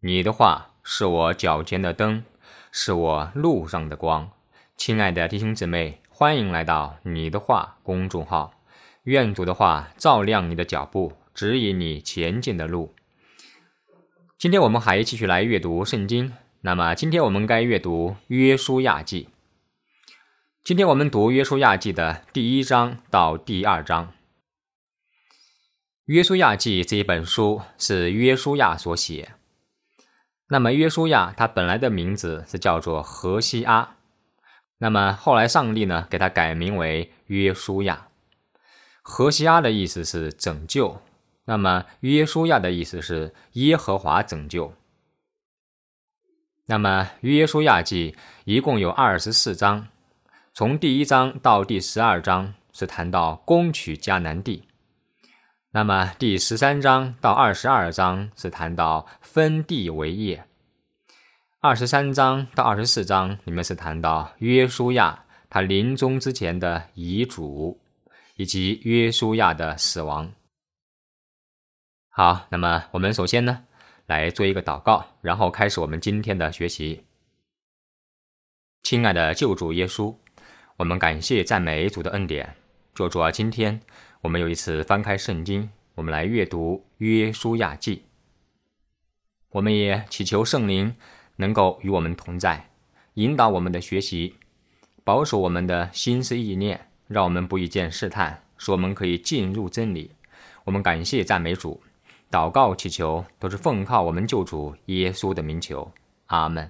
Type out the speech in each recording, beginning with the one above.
你的话是我脚前的灯，是我路上的光。亲爱的弟兄姊妹，欢迎来到你的话公众号，愿主的话照亮你的脚步，指引你前进的路。今天我们还继续来阅读圣经，那么今天我们该阅读约书亚记。今天我们读约书亚记的第1章到第2章。约书亚记这一本书是约书亚所写，那么约书亚他本来的名字是叫做何西阿，那么后来上帝呢给他改名为约书亚。何西阿的意思是拯救，那么约书亚的意思是耶和华拯救。那么约书亚记一共有24章，从第1章到第12章是谈到攻取迦南地，那么第13章到22章是谈到分地为业，23章到24章里面是谈到约书亚他临终之前的遗嘱，以及约书亚的死亡。好，那么我们首先呢来做一个祷告，然后开始我们今天的学习。亲爱的救主耶稣，我们感谢赞美主的恩典。主啊，今天我们又一次翻开圣经，我们来阅读约书亚记。我们也祈求圣灵能够与我们同在，引导我们的学习，保守我们的心思意念，让我们不遇见试探，使我们可以进入真理。我们感谢赞美主，祷告祈求都是奉靠我们救主耶稣的名求，阿们。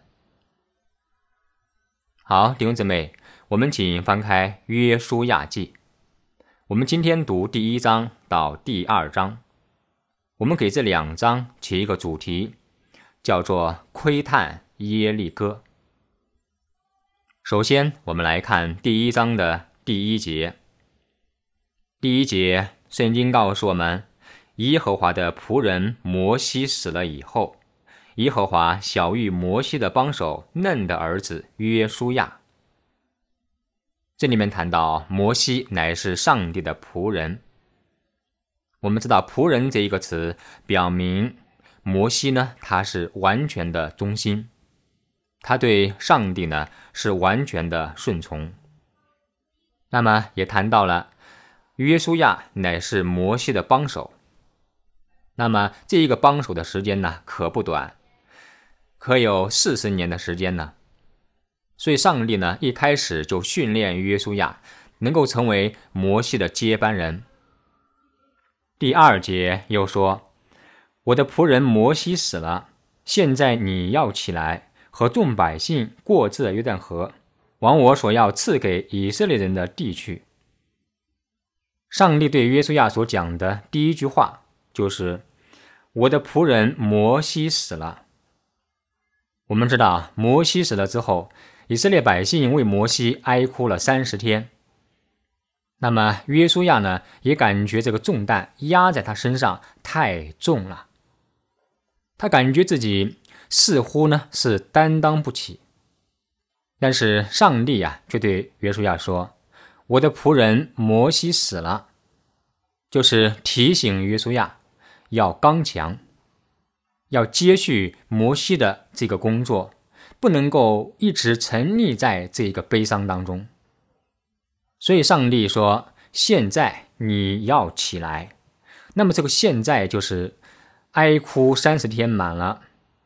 好，弟兄姊妹，我们请翻开约书亚记。我们今天读第1章到第2章，我们给这2章起一个主题，叫做窥探耶利哥。首先我们来看第1章的第1节。第1节圣经告诉我们，耶和华的仆人摩西死了以后，耶和华晓谕摩西的帮手嫩的儿子约书亚。这里面谈到摩西乃是上帝的仆人。我们知道仆人这一个词表明摩西呢他是完全的忠心，他对上帝呢是完全的顺从。那么也谈到了约书亚乃是摩西的帮手，那么这一个帮手的时间呢可不短，可有40年的时间呢。所以上帝呢一开始就训练约书亚能够成为摩西的接班人。第2节又说，我的仆人摩西死了，现在你要起来，和众百姓过这约旦河，往我所要赐给以色列人的地去。上帝对约书亚所讲的第一句话就是我的仆人摩西死了。我们知道摩西死了之后，以色列百姓为摩西哀哭了30天。那么约书亚呢也感觉这个重担压在他身上太重了，他感觉自己似乎呢是担当不起。但是上帝却对约书亚说，我的仆人摩西死了，就是提醒约书亚要刚强，要接续摩西的这个工作，不能够一直沉溺在这个悲伤当中。所以上帝说，现在你要起来。那么这个现在就是哀哭30天满了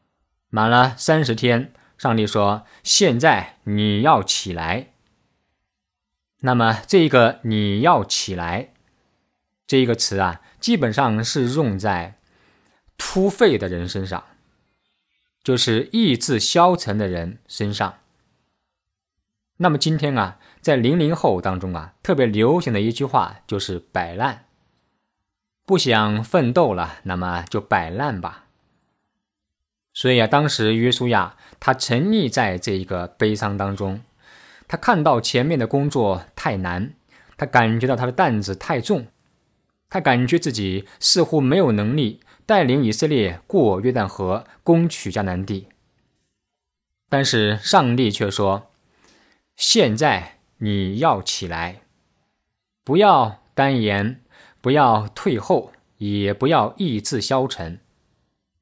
30天，上帝说现在你要起来。那么这个你要起来这一个词基本上是用在突废的人身上，就是意志消沉的人身上。那么今天在00后当中特别流行的一句话就是摆烂，不想奋斗了，那么就摆烂吧。所以当时约书亚他沉溺在这一个悲伤当中，他看到前面的工作太难，他感觉到他的担子太重，他感觉自己似乎没有能力带领以色列过约旦河，攻取迦南地。但是上帝却说，现在你要起来，不要单言，不要退后，也不要意志消沉。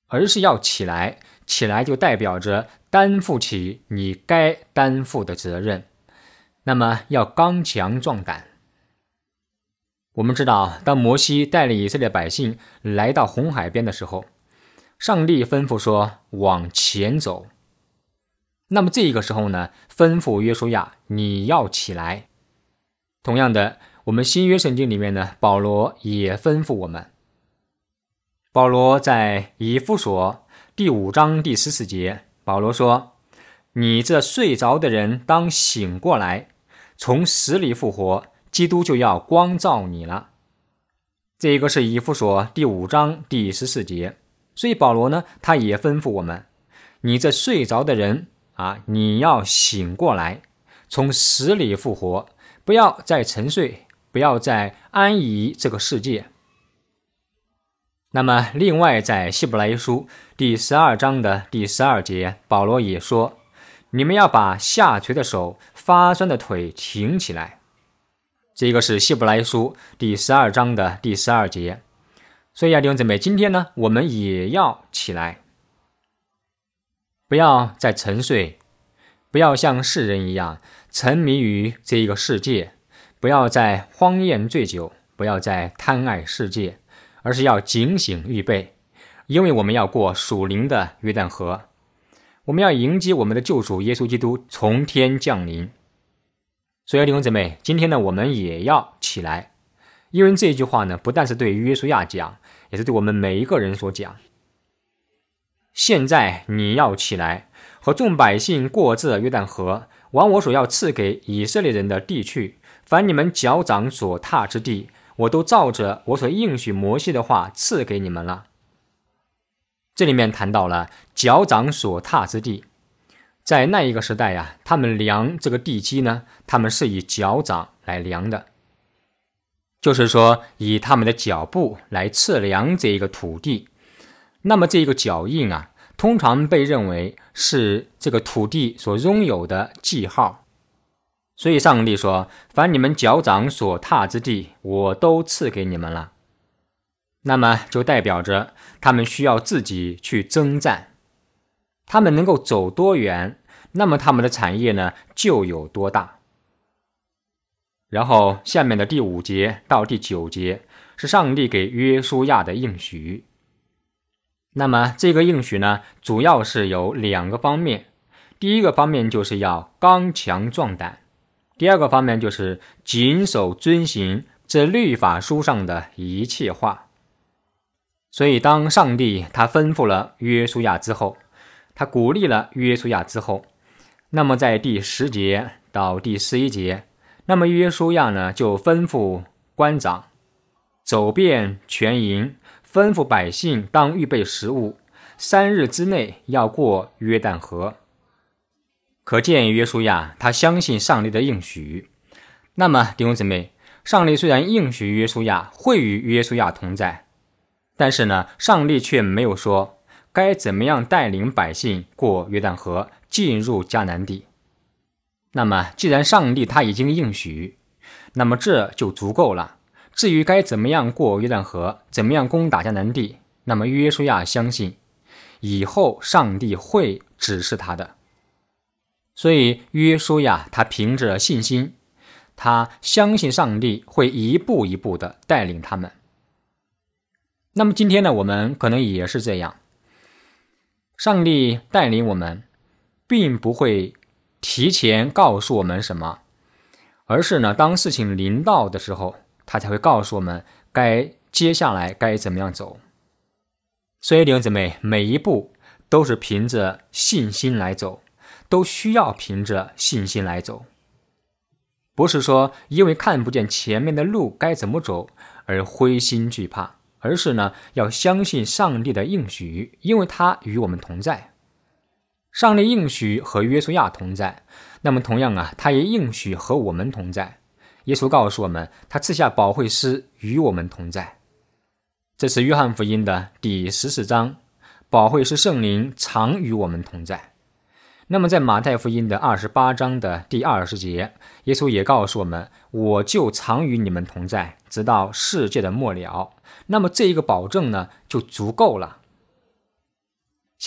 而是要起来。起来就代表着担负起你该担负的责任，那么要刚强壮胆。我们知道，当摩西带领以色列百姓来到红海边的时候，上帝吩咐说往前走。那么这个时候呢，吩咐约书亚你要起来。同样的，我们新约圣经里面呢，保罗也吩咐我们。保罗在以弗所第5章第14节，保罗说，你这睡着的人当醒过来，从死里复活，基督就要光照你了。这个是以弗所第5章第14节。所以保罗呢，他也吩咐我们，你这睡着的人你要醒过来，从死里复活，不要再沉睡，不要再安逸这个世界。那么另外在希伯来书第12章的第12节，保罗也说，你们要把下垂的手发酸的腿挺起来。这个是希伯来书第12章的第12节。所以弟兄姊妹，今天呢，我们也要起来，不要再沉睡，不要像世人一样沉迷于这个世界，不要再荒宴醉酒，不要再贪爱世界，而是要警醒预备，因为我们要过属灵的约旦河，我们要迎接我们的救主耶稣基督从天降临。所以弟兄姊妹，今天呢，我们也要起来，因为这句话呢，不但是对约书亚讲，也是对我们每一个人所讲。现在你要起来，和众百姓过这约旦河，往我所要赐给以色列人的地去，凡你们脚掌所踏之地，我都照着我所应许摩西的话赐给你们了。这里面谈到了脚掌所踏之地，在那一个时代他们量这个地基呢，他们是以脚掌来量的，就是说以他们的脚步来测量这一个土地。那么这个脚印通常被认为是这个土地所拥有的记号。所以上帝说，凡你们脚掌所踏之地，我都赐给你们了。那么就代表着他们需要自己去征战，他们能够走多远，那么他们的产业呢就有多大。然后下面的第5节到第9节是上帝给约书亚的应许。那么这个应许呢，主要是有2个方面。第一个方面就是要刚强壮胆，第二个方面就是谨守遵行这律法书上的一切话。所以当上帝他吩咐了约书亚之后，他鼓励了约书亚之后，那么在第10节到第11节，那么约书亚呢就吩咐官长走遍全营，吩咐百姓当预备食物，3日之内要过约旦河。可见约书亚他相信上帝的应许。那么弟兄姊妹，上帝虽然应许约书亚会与约书亚同在，但是呢，上帝却没有说该怎么样带领百姓过约旦河进入迦南地。那么既然上帝他已经应许，那么这就足够了。至于该怎么样过约旦河，怎么样攻打迦南地，那么约书亚相信以后上帝会指示他的。所以约书亚他凭着信心，他相信上帝会一步一步的带领他们。那么今天呢，我们可能也是这样，上帝带领我们并不会提前告诉我们什么，而是呢，当事情临到的时候，他才会告诉我们接下来该怎么样走。所以弟兄姊妹，每一步都是凭着信心来走，都需要凭着信心来走。不是说因为看不见前面的路该怎么走而灰心惧怕，而是呢，要相信上帝的应许，因为他与我们同在。上帝应许和约书亚同在，那么同样他也应许和我们同在。耶稣告诉我们，他赐下保惠师与我们同在。这是约翰福音的第14章，保惠师圣灵常与我们同在。那么在马太福音的28章的第20节，耶稣也告诉我们，我就常与你们同在，直到世界的末了。那么这一个保证呢，就足够了。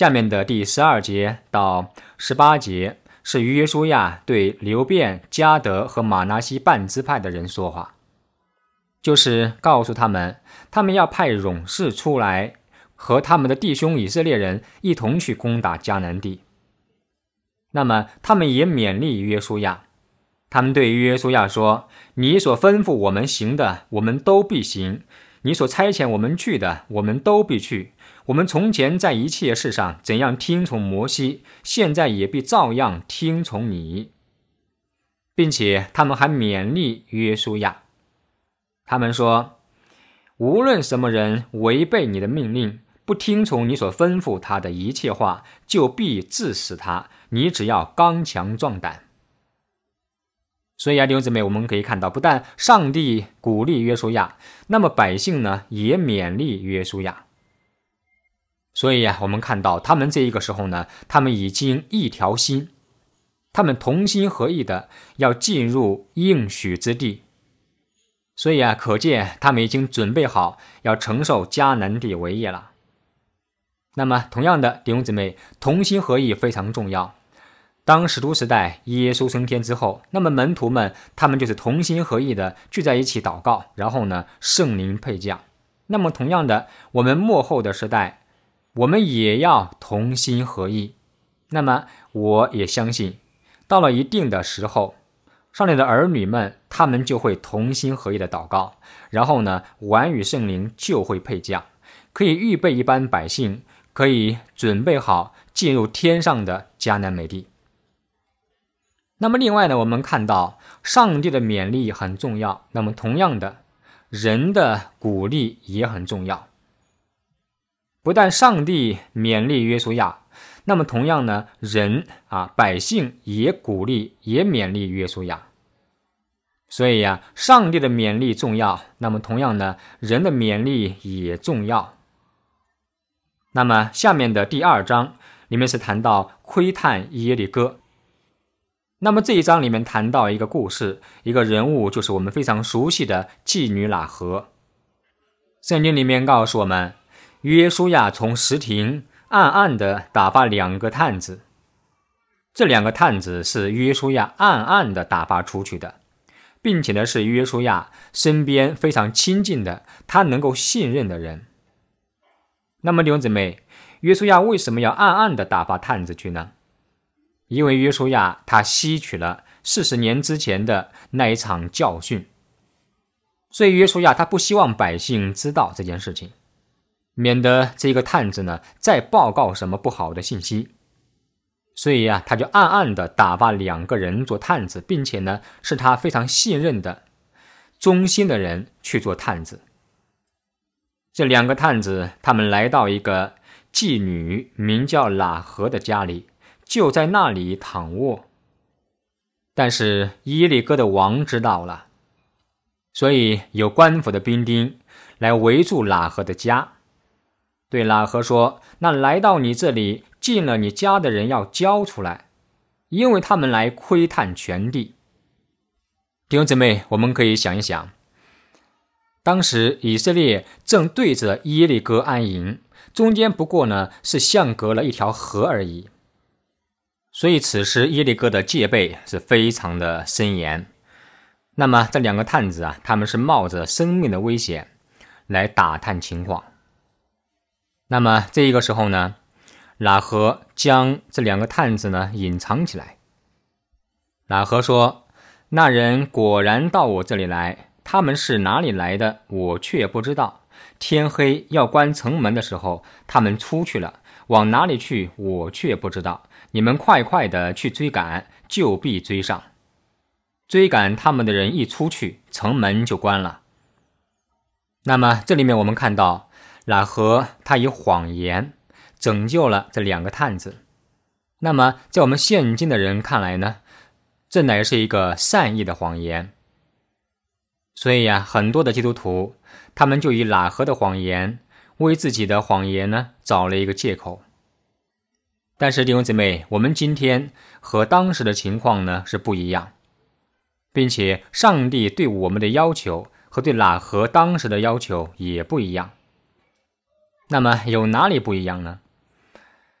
下面的第12节到18节是约书亚对流便、迦得和玛拿西半支派的人说话，就是告诉他们要派勇士出来，和他们的弟兄以色列人一同去攻打迦南地。那么他们也勉励约书亚，他们对约书亚说，你所吩咐我们行的，我们都必行；你所差遣我们去的，我们都必去。我们从前在一切事上怎样听从摩西，现在也必照样听从你。并且他们还勉励约书亚，他们说，无论什么人违背你的命令，不听从你所吩咐他的一切话，就必治死他，你只要刚强壮胆。所以弟兄姊妹，我们可以看到，不但上帝鼓励约书亚，那么百姓呢也勉励约书亚。所以我们看到他们这一个时候呢，他们已经一条心，他们同心合意的要进入应许之地。所以可见他们已经准备好要承受迦南地为业了。那么同样的，弟兄姊妹，同心合意非常重要。当使徒时代耶稣升天之后，那么门徒们他们就是同心合意的聚在一起祷告，然后呢圣灵配降。那么同样的，我们末后的时代，我们也要同心合意。那么我也相信，到了一定的时候，上帝的儿女们他们就会同心合意的祷告，然后呢完与圣灵就会配降，可以预备一般百姓，可以准备好进入天上的迦南美地。那么另外呢，我们看到上帝的勉励很重要，那么同样的，人的鼓励也很重要。不但上帝勉励约书亚，那么同样呢，百姓也鼓励也勉励约书亚。所以上帝的勉励重要，那么同样呢，人的勉励也重要。那么下面的第2章里面是谈到窥探耶利哥。那么这一章里面谈到一个故事，一个人物，就是我们非常熟悉的妓女喇合。圣经里面告诉我们，约书亚从石亭暗暗地打发2个探子，这2个探子是约书亚暗暗地打发出去的，并且呢是约书亚身边非常亲近的，他能够信任的人。那么弟兄姊妹，约书亚为什么要暗暗地打发探子去呢？因为约书亚他吸取了40年之前的那一场教训，所以约书亚他不希望百姓知道这件事情，免得这个探子呢再报告什么不好的信息。所以他就暗暗地打发2个人做探子，并且呢是他非常信任的忠心的人去做探子。这2个探子他们来到一个妓女名叫喇合的家里，就在那里躺卧。但是耶利哥的王知道了，所以有官府的兵丁来围住喇合的家，对喇合说，那来到你这里进了你家的人要交出来，因为他们来窥探全地。弟兄姊妹，我们可以想一想，当时以色列正对着耶利哥安营，中间不过呢是相隔了一条河而已，所以此时耶利哥的戒备是非常的森严。那么这2个探子他们是冒着生命的危险来打探情况。那么这一个时候呢，喇合将这2个探子呢隐藏起来。喇合说，那人果然到我这里来，他们是哪里来的我却不知道，天黑要关城门的时候他们出去了，往哪里去我却不知道，你们快快的去追赶，就必追上。追赶他们的人一出去，城门就关了。那么这里面我们看到喇合他以谎言拯救了这2个探子。那么在我们现今的人看来呢，这乃是一个善意的谎言。所以很多的基督徒他们就以喇合的谎言为自己的谎言呢找了一个借口。但是弟兄姊妹，我们今天和当时的情况呢是不一样，并且上帝对我们的要求和对喇合当时的要求也不一样。那么有哪里不一样呢？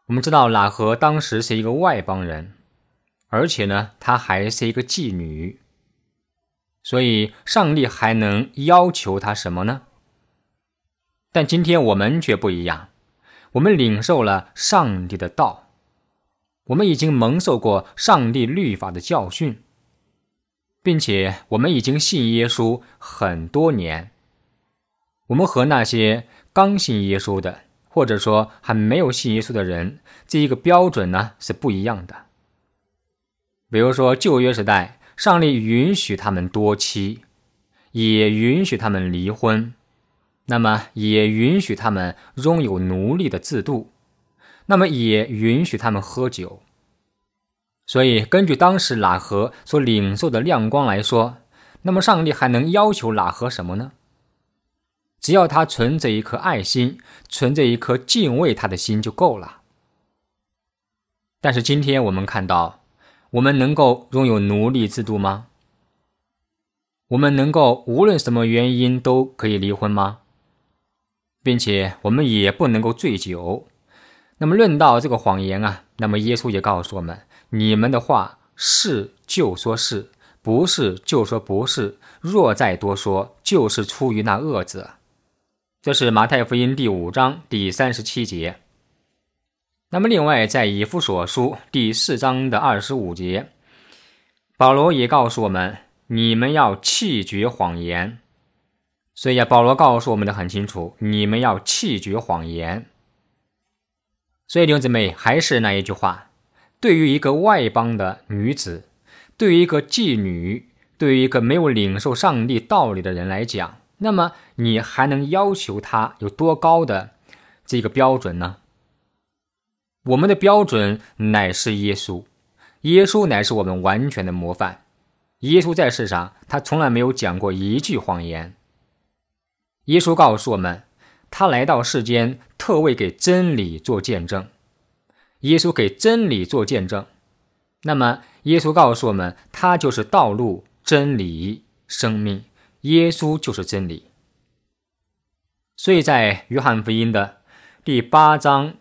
我们知道喇合当时是一个外邦人，而且呢，她还是一个妓女，所以上帝还能要求她什么呢？但今天我们却不一样，我们领受了上帝的道，我们已经蒙受过上帝律法的教训，并且我们已经信耶稣很多年。我们和那些刚信耶稣的，或者说还没有信耶稣的人，这一个标准呢是不一样的。比如说旧约时代，上帝允许他们多妻，也允许他们离婚，那么也允许他们拥有奴隶的制度，那么也允许他们喝酒。所以根据当时喇合所领受的亮光来说，那么上帝还能要求喇合什么呢？只要他存着一颗爱心，存着一颗敬畏他的心就够了。但是今天我们看到，我们能够拥有奴隶制度吗？我们能够无论什么原因都可以离婚吗？并且我们也不能够醉酒。那么论到这个谎言啊，那么耶稣也告诉我们，你们的话是就说是，不是就说不是，若再多说，就是出于那恶者。这是马太福音第5章第37节。那么另外在以弗所书第4章的25节，保罗也告诉我们，你们要弃绝谎言。所以保罗告诉我们的很清楚，你们要弃绝谎言。所以弟兄姊妹，还是那一句话，对于一个外邦的女子，对于一个妓女，对于一个没有领受上帝道理的人来讲，那么你还能要求他有多高的这个标准呢？我们的标准乃是耶稣，耶稣乃是我们完全的模范。耶稣在世上，他从来没有讲过一句谎言。耶稣告诉我们，他来到世间特为给真理做见证。耶稣给真理做见证，那么耶稣告诉我们，他就是道路、真理、生命，耶稣就是真理。所以在约翰福音的第8章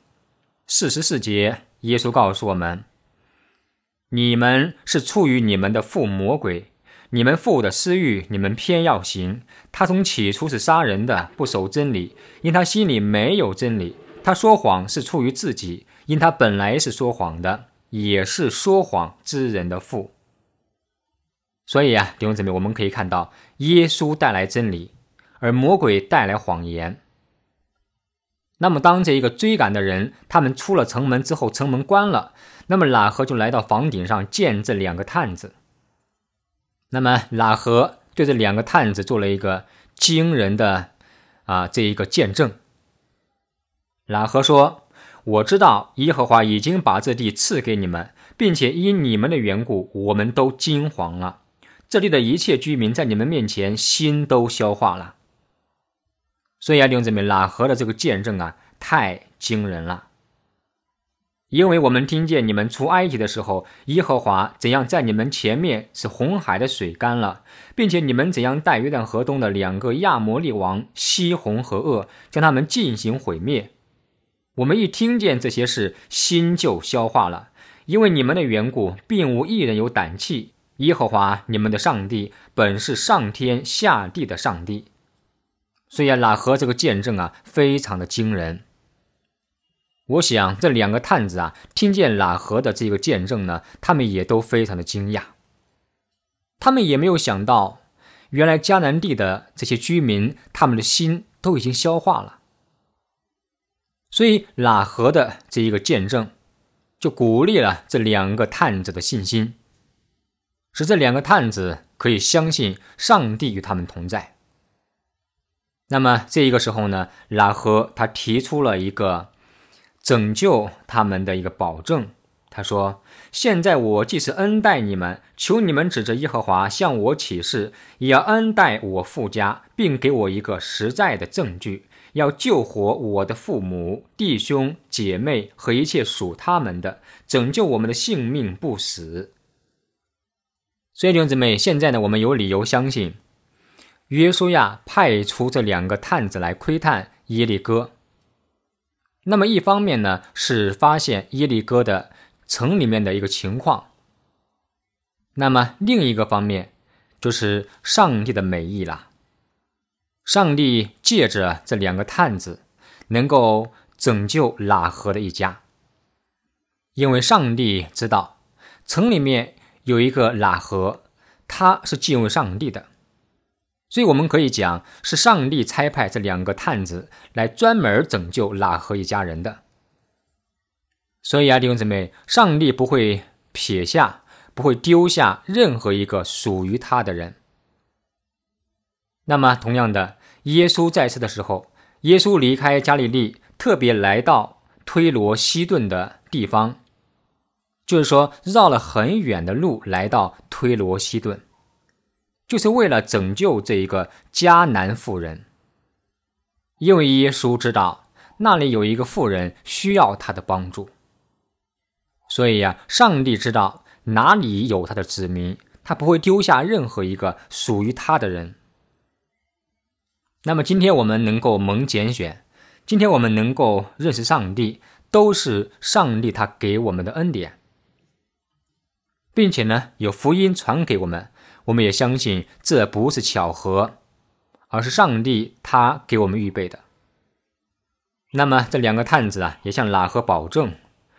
44节，耶稣告诉我们，你们是出于你们的父魔鬼，你们父的私欲你们偏要行，他从起初是杀人的，不守真理，因他心里没有真理，他说谎是出于自己，因他本来是说谎的，也是说谎之人的父。所以弟兄姊妹，我们可以看到耶稣带来真理，而魔鬼带来谎言。那么当这一个追赶的人他们出了城门之后，城门关了，那么喇合就来到房顶上见这2个探子。那么喇合对这2个探子做了一个惊人的这一个见证。喇合说，我知道耶和华已经把这地赐给你们，并且因你们的缘故，我们都惊惶了。这里的一切居民在你们面前心都消化了。所以弟兄姊妹，喇合的这个见证太惊人了。因为我们听见你们出埃及的时候，耶和华怎样在你们前面使红海的水干了，并且你们怎样带约旦河东的2个亚摩利王西宏和噩，将他们进行毁灭。我们一听见这些事，心就消化了，因为你们的缘故，并无一人有胆气。耶和华你们的上帝本是上天下地的上帝。所以喇合这个见证非常的惊人。我想这2个探子听见喇合的这个见证呢，他们也都非常的惊讶。他们也没有想到，原来迦南地的这些居民，他们的心都已经消化了。所以喇合的这一个见证，就鼓励了这2个探子的信心，使这2个探子可以相信上帝与他们同在。那么这一个时候呢，喇合他提出了一个拯救他们的一个保证。他说，现在我既是恩待你们，求你们指着耶和华向我起誓，也要恩待我父家，并给我一个实在的证据，要救活我的父母、弟兄、姐妹和一切属他们的，拯救我们的性命不死。所以弟兄姊妹，现在呢，我们有理由相信约书亚派出这2个探子来窥探耶利哥。 那么一方面呢，是发现耶利哥的城里面的一个情况，那么另一个方面就是上帝的美意啦。上帝借着这2个探子能够拯救喇合的一家，因为上帝知道城里面有一个喇合，他是敬畏上帝的，所以我们可以讲是上帝差派这2个探子来专门拯救喇合一家人的。所以弟兄姊妹，上帝不会撇下，不会丢下任何一个属于他的人。那么同样的，耶稣在世的时候，耶稣离开加利利，特别来到推罗西顿的地方，就是说绕了很远的路来到推罗西顿，就是为了拯救这一个迦南妇人。因为耶稣知道那里有一个妇人需要他的帮助，所以上帝知道哪里有他的子民，他不会丢下任何一个属于他的人。那么今天我们能够蒙拣选，今天我们能够认识上帝，都是上帝他给我们的恩典，并且呢有福音传给我们，我们也相信这不是巧合，而是上帝他给我们预备的。那么这2个探子也向喇合保证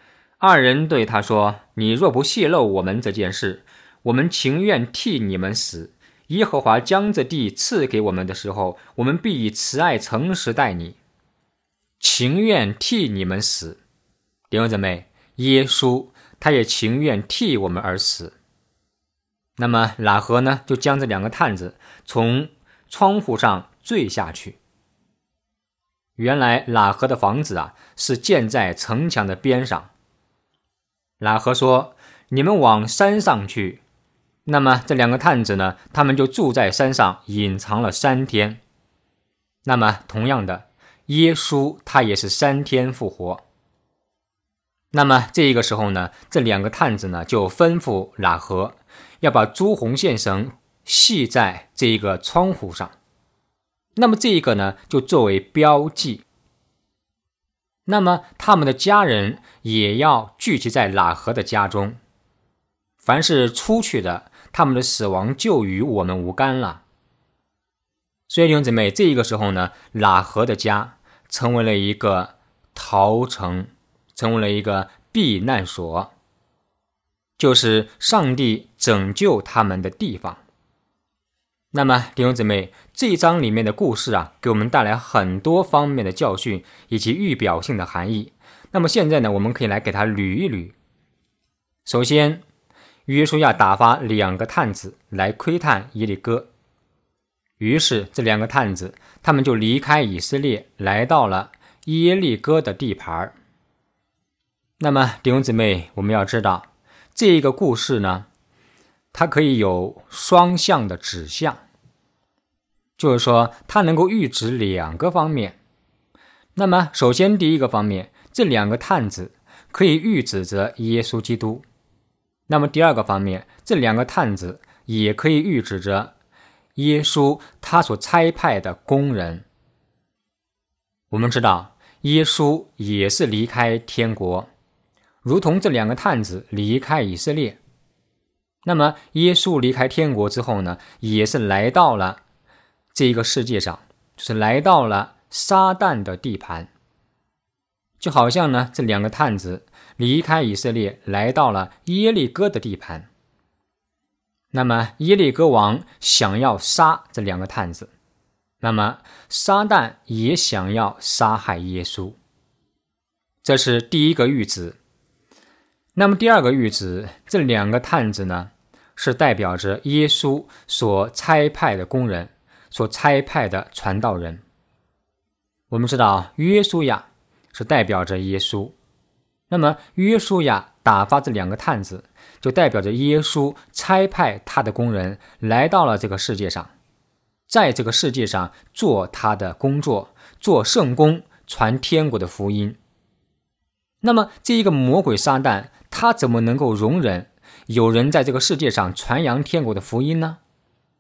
，2人对他说，你若不泄露我们这件事，我们情愿替你们死，耶和华将这地赐给我们的时候，我们必以慈爱诚实待你，情愿替你们死。弟兄姊妹，耶稣他也情愿替我们而死。那么喇合呢，就将这2个探子从窗户上坠下去。原来喇合的房子是建在城墙的边上。喇合说，你们往山上去。那么这2个探子呢，他们就住在山上隐藏了3天。那么同样的，耶稣他也是3天复活。那么这个时候呢，这2个探子呢就吩咐喇合要把朱红线绳系在这个窗户上，那么这个呢就作为标记。那么他们的家人也要聚集在喇合的家中，凡是出去的，他们的死亡就与我们无干了。所以弟兄姊妹，这个时候呢，喇合的家成为了一个逃城，成为了一个避难所，就是上帝拯救他们的地方。那么弟兄姊妹，这一章里面的故事给我们带来很多方面的教训以及预表性的含义。那么现在呢，我们可以来给它捋一捋。首先，约书亚打发2个探子来窥探耶利哥，于是这2个探子他们就离开以色列，来到了耶利哥的地盘。那么弟兄姊妹，我们要知道这个故事呢，它可以有双向的指向，就是说它能够预指2个方面。那么首先第一个方面，这2个探子可以预指着耶稣基督。那么第二个方面，这2个探子也可以预指着耶稣他所差派的工人。我们知道耶稣也是离开天国，如同这2个探子离开以色列。那么耶稣离开天国之后呢，也是来到了这个世界上，就是来到了撒旦的地盘。就好像呢，这2个探子离开以色列，来到了耶利哥的地盘。那么耶利哥王想要杀这2个探子，那么撒旦也想要杀害耶稣。这是第一个预指。那么第二个预指，这2个探子呢，是代表着耶稣所差派的工人，所差派的传道人。我们知道约书亚是代表着耶稣，那么约书亚打发这2个探子，就代表着耶稣差派他的工人来到了这个世界上，在这个世界上做他的工作，做圣工，传天国的福音。那么这一个魔鬼撒旦，他怎么能够容忍有人在这个世界上传扬天国的福音呢？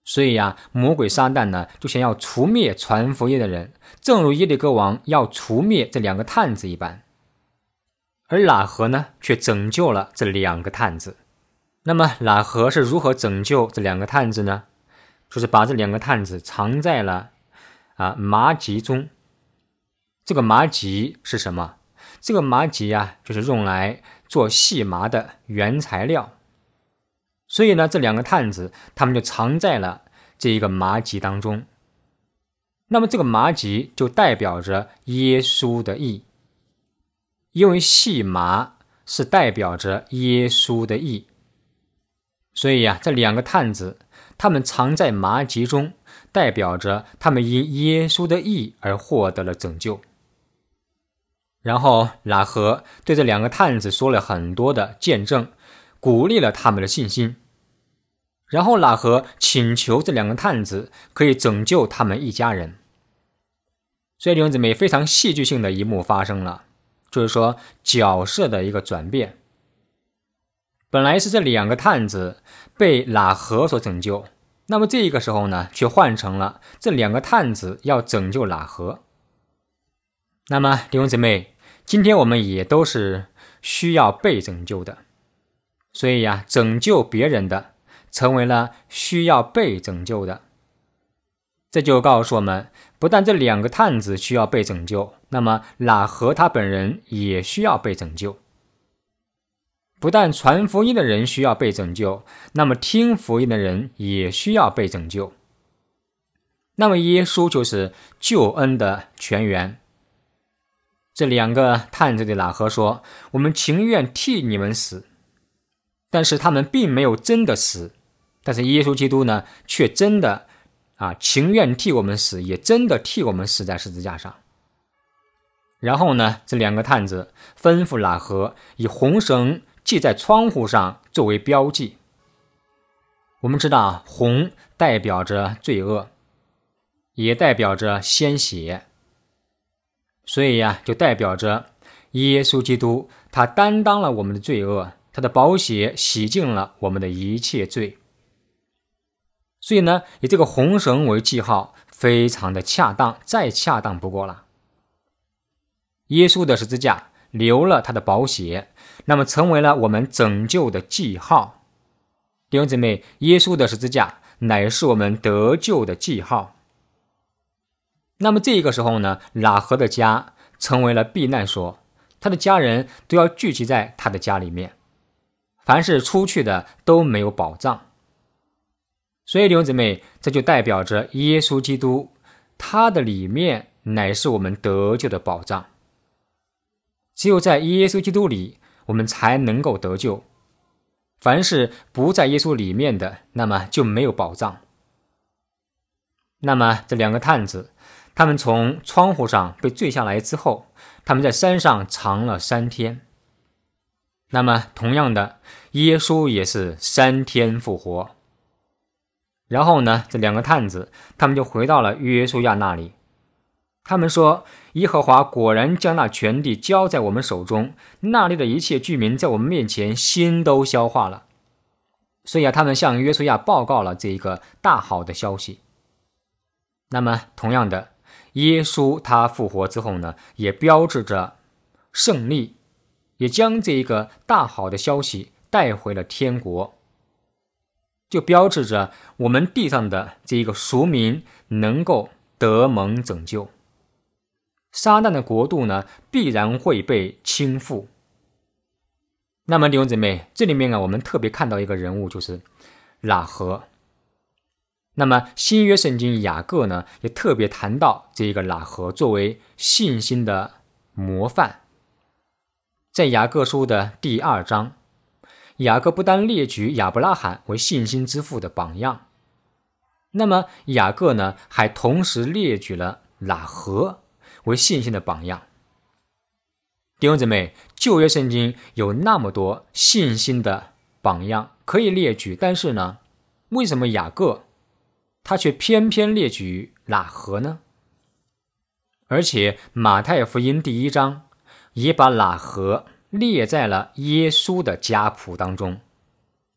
所以魔鬼撒旦呢就想要除灭传福音的人，正如耶利哥王要除灭这2个探子一般。而喇合呢却拯救了这2个探子。那么喇合是如何拯救这2个探子呢？就是把这2个探子藏在了麻秸中。这个麻秸是什么？这个麻秸就是用来做细麻的原材料。所以呢，这2个探子他们就藏在了这一个麻秸当中。那么这个麻秸就代表着耶稣的义，因为细麻是代表着耶稣的义。所以这2个探子他们藏在麻秸中，代表着他们因耶稣的义而获得了拯救。然后喇合对这2个探子说了很多的见证，鼓励了他们的信心。然后喇合请求这2个探子可以拯救他们一家人。所以弟兄姊妹，非常戏剧性的一幕发生了，就是说角色的一个转变。本来是这2个探子被喇合所拯救，那么这个时候呢，却换成了这2个探子要拯救喇合。那么弟兄姊妹，今天我们也都是需要被拯救的，所以拯救别人的成为了需要被拯救的。这就告诉我们，不但这2个探子需要被拯救，那么喇合他本人也需要被拯救。不但传福音的人需要被拯救，那么听福音的人也需要被拯救。那么耶稣就是救恩的泉源。这2个探子对喇合说，我们情愿替你们死。但是他们并没有真的死，但是耶稣基督呢，却真的情愿替我们死，也真的替我们死在十字架上。然后呢，这2个探子吩咐喇合以红绳系在窗户上作为标记。我们知道红代表着罪恶，也代表着鲜血，所以就代表着耶稣基督他担当了我们的罪恶，他的宝血洗净了我们的一切罪。所以呢，以这个红绳为记号非常的恰当，再恰当不过了。耶稣的十字架流了他的宝血，那么成为了我们拯救的记号。弟兄姊妹，耶稣的十字架乃是我们得救的记号。那么这个时候呢，喇合的家成为了避难所，他的家人都要聚集在他的家里面，凡是出去的都没有保障。所以弟兄姊妹，这就代表着耶稣基督他的里面乃是我们得救的保障。只有在耶稣基督里，我们才能够得救。凡是不在耶稣里面的，那么就没有保障。那么这2个探子，他们从窗户上被坠下来之后，他们在山上藏了3天。那么同样的，耶稣也是3天复活。然后呢，这2个探子他们就回到了约书亚那里。他们说，耶和华果然将那全地交在我们手中，那里的一切居民在我们面前心都消化了。所以他们向约书亚报告了这一个大好的消息。那么同样的，耶稣他复活之后呢，也标志着胜利，也将这一个大好的消息带回了天国，就标志着我们地上的这一个俗民能够得蒙拯救。撒旦的国度呢，必然会被倾覆。那么弟兄姊妹，这里面我们特别看到一个人物，就是喇合。那么新约圣经雅各呢，也特别谈到这个喇合作为信心的模范。在雅各书的第2章，雅各不但列举亚伯拉罕为信心之父的榜样，那么雅各呢，还同时列举了喇合为信心的榜样。弟兄姊妹，旧约圣经有那么多信心的榜样可以列举，但是呢，为什么雅各他却偏偏列举喇合呢？而且马太福音第1章也把喇合列在了耶稣的家谱当中。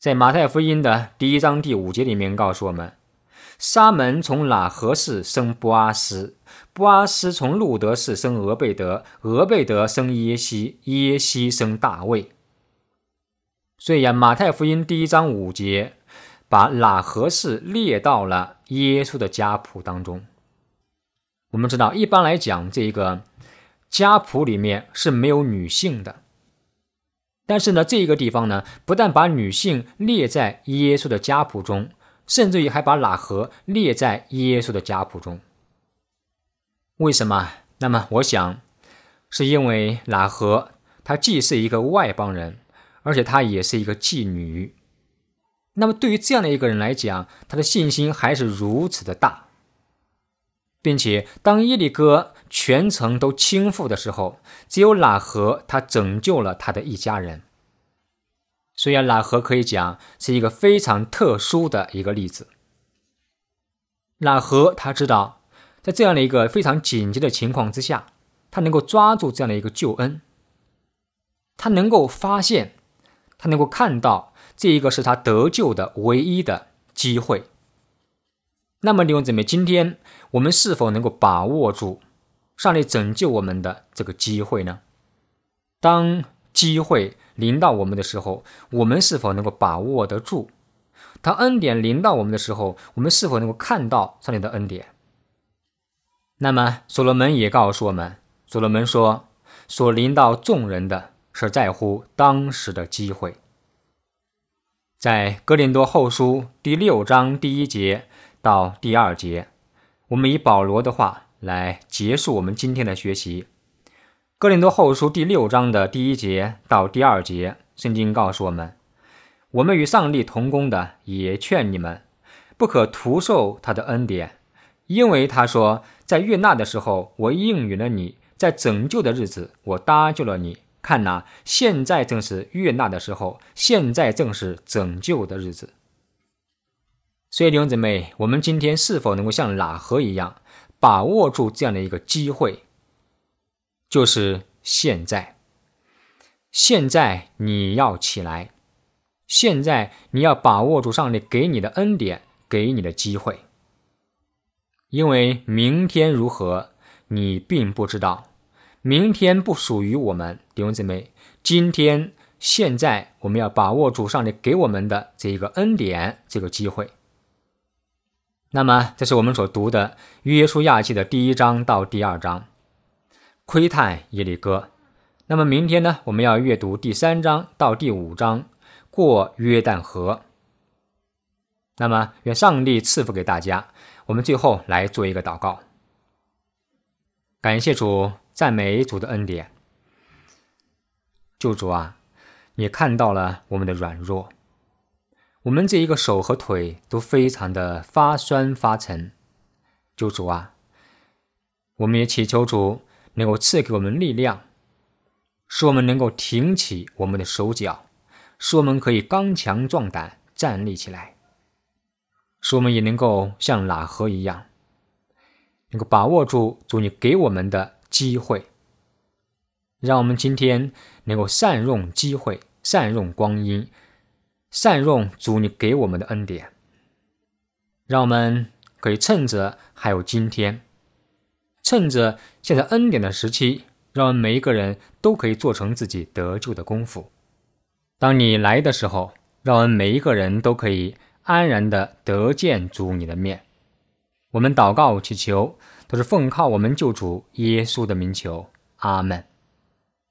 在马太福音的第1章第5节里面告诉我们，沙门从喇合氏生波阿斯，波阿斯从路德氏生俄贝德，俄贝德生耶西，耶西生大卫。所以马太福音第1章5节把喇合氏列到了耶稣的家谱当中。我们知道一般来讲，这个家谱里面是没有女性的，但是呢，这个地方呢，不但把女性列在耶稣的家谱中，甚至于还把喇合列在耶稣的家谱中。为什么？那么我想是因为喇合她既是一个外邦人，而且她也是一个妓女。那么对于这样的一个人来讲，他的信心还是如此的大，并且当耶利哥全城都倾覆的时候，只有喇合他拯救了他的一家人。所以喇合可以讲是一个非常特殊的一个例子。喇合他知道在这样的一个非常紧急的情况之下，他能够抓住这样的一个救恩，他能够发现，他能够看到这一个是他得救的唯一的机会。那么弟兄姊妹，今天我们是否能够把握住上帝拯救我们的这个机会呢？当机会临到我们的时候，我们是否能够把握得住？当恩典临到我们的时候，我们是否能够看到上帝的恩典？那么所罗门也告诉我们，所罗门说，所临到众人的是在乎当时的机会。在哥林多后书第6章第1节到第2节，我们以保罗的话来结束我们今天的学习。哥林多后书第6章的第1节到第2节，圣经告诉我们，我们与上帝同工的也劝你们，不可徒受他的恩典，因为他说，在悦纳的时候我应允了你，在拯救的日子我搭救了你。看哪，现在正是悦纳的时候，现在正是拯救的日子。所以弟兄姊妹，我们今天是否能够像喇合一样把握住这样的一个机会？就是现在。现在你要起来，现在你要把握住上帝给你的恩典，给你的机会。因为明天如何，你并不知道，明天不属于我们。弟兄姊妹，今天现在我们要把握住上帝给我们的这个恩典，这个机会。那么这是我们所读的约书亚记的第1章到第2章，窥探耶利哥。那么明天呢，我们要阅读第3章到第5章，过约旦河。那么愿上帝赐福给大家。我们最后来做一个祷告。感谢主，赞美主的恩典。救主啊，你看到了我们的软弱，我们这一个手和腿都非常的发酸发沉。救主啊，我们也祈求主能够赐给我们力量，使我们能够挺起我们的手脚，使我们可以刚强壮胆站立起来，使我们也能够像喇合一样，能够把握住主你给我们的机会。让我们今天能够善用机会，善用光阴，善用主你给我们的恩典。让我们可以趁着还有今天，趁着现在恩典的时期，让我们每一个人都可以做成自己得救的功夫。当你来的时候，让我们每一个人都可以安然的得见主你的面。我们祷告祈求，都是奉靠我们救主耶稣的名求，阿们。